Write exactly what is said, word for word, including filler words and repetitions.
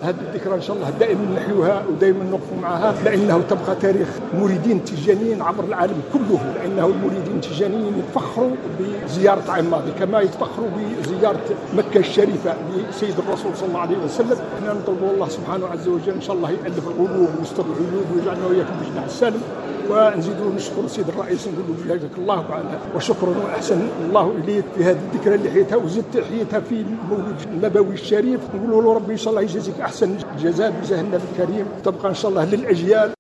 هذه الذكرى إن شاء الله دائما نحيوها ودائما نقف معها، لأنه تبقى تاريخ مريدين التجانيين عبر العالم كله، لأنه المريدين التجانيين يتفخروا بزيارة عام ماضي كما يتفخروا بزيارة مكة الشريفة لسيد الرسول صلى الله عليه وسلم. احنا نطلب الله سبحانه عز وجل إن شاء الله يألف القلوب ويستر العيوب ويجعلنا وإياكم بجناح السالم. ونزيدوا نشكر السيد الرئيس نقول له جزاك الله تعالى وشكرا واحسن الله اليك في هذه الذكرى اللي حيتها وزدت حيتها في المولد النبوي الشريف. نقول له ربي ان شاء الله يجازيك احسن الجزاء بجاه النبي الكريم، تبقى ان شاء الله للاجيال.